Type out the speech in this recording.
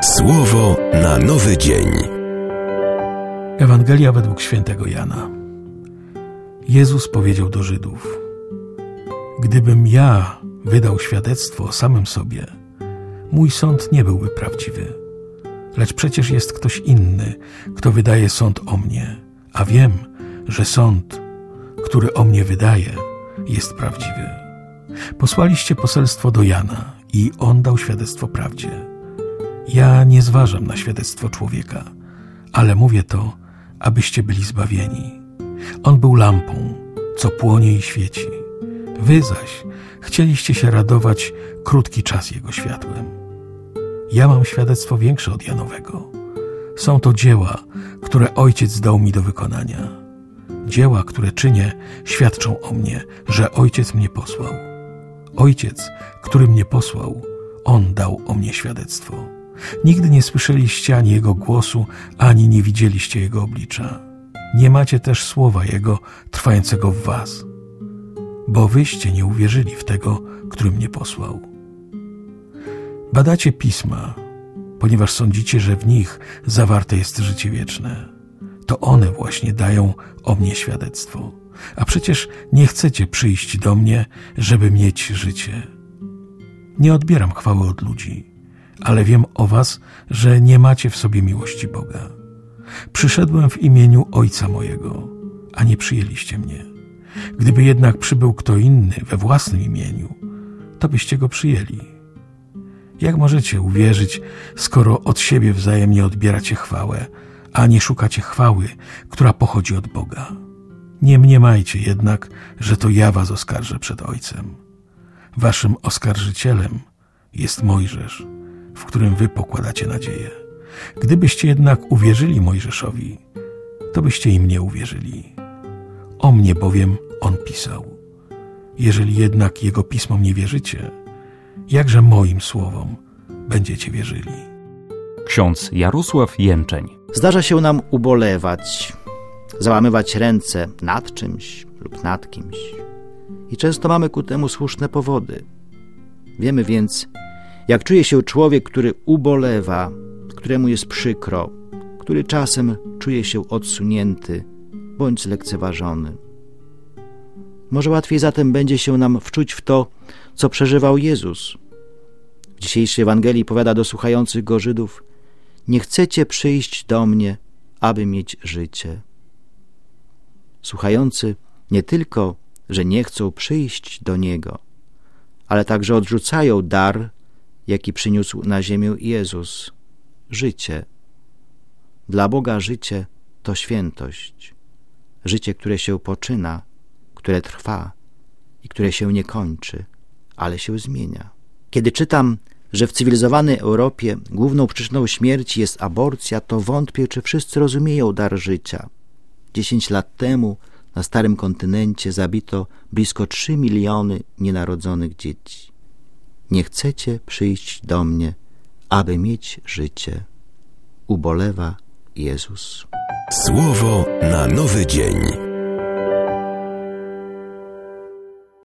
Słowo na nowy dzień. Ewangelia według świętego Jana. Jezus powiedział do Żydów: gdybym ja wydał świadectwo o samym sobie, mój sąd nie byłby prawdziwy. Lecz przecież jest ktoś inny, kto wydaje sąd o mnie, a wiem, że sąd, który o mnie wydaje, jest prawdziwy. Posłaliście poselstwo do Jana i on dał świadectwo prawdzie. Ja nie zważam na świadectwo człowieka, ale mówię to, abyście byli zbawieni. On był lampą, co płonie i świeci. Wy zaś chcieliście się radować krótki czas jego światłem. Ja mam świadectwo większe od Janowego. Są to dzieła, które Ojciec dał mi do wykonania. Dzieła, które czynię, świadczą o mnie, że Ojciec mnie posłał. Ojciec, który mnie posłał, On dał o mnie świadectwo. Nigdy nie słyszeliście ani Jego głosu, ani nie widzieliście Jego oblicza. Nie macie też słowa Jego trwającego w was, bo wyście nie uwierzyli w tego, który mnie posłał. Badacie Pisma, ponieważ sądzicie, że w nich zawarte jest życie wieczne. To one właśnie dają o mnie świadectwo. A przecież nie chcecie przyjść do mnie, żeby mieć życie. Nie odbieram chwały od ludzi, ale wiem o was, że nie macie w sobie miłości Boga. Przyszedłem w imieniu Ojca mojego, a nie przyjęliście mnie. Gdyby jednak przybył kto inny we własnym imieniu, to byście go przyjęli. Jak możecie uwierzyć, skoro od siebie wzajemnie odbieracie chwałę, a nie szukacie chwały, która pochodzi od Boga? Nie mniemajcie jednak, że to ja was oskarżę przed Ojcem. Waszym oskarżycielem jest Mojżesz, w którym wy pokładacie nadzieję. Gdybyście jednak uwierzyli Mojżeszowi, to byście i mnie uwierzyli. O mnie bowiem on pisał. Jeżeli jednak jego pismom nie wierzycie, jakże moim słowom będziecie wierzyli? Ksiądz Jarosław Jęczeń. Zdarza się nam ubolewać, załamywać ręce nad czymś lub nad kimś. I często mamy ku temu słuszne powody. Wiemy więc, jak czuje się człowiek, który ubolewa, któremu jest przykro, który czasem czuje się odsunięty bądź zlekceważony. Może łatwiej zatem będzie się nam wczuć w to, co przeżywał Jezus. W dzisiejszej Ewangelii powiada do słuchających go Żydów: nie chcecie przyjść do mnie, aby mieć życie. Słuchający nie tylko, że nie chcą przyjść do Niego, ale także odrzucają dar, jaki przyniósł na ziemię Jezus – życie. Dla Boga życie to świętość. Życie, które się poczyna, które trwa i które się nie kończy, ale się zmienia. Kiedy czytam, że w cywilizowanej Europie główną przyczyną śmierci jest aborcja, to wątpię, czy wszyscy rozumieją dar życia. 10 lat temu na starym kontynencie zabito blisko 3 miliony nienarodzonych dzieci. Nie chcecie przyjść do mnie, aby mieć życie. Ubolewa Jezus. Słowo na nowy dzień.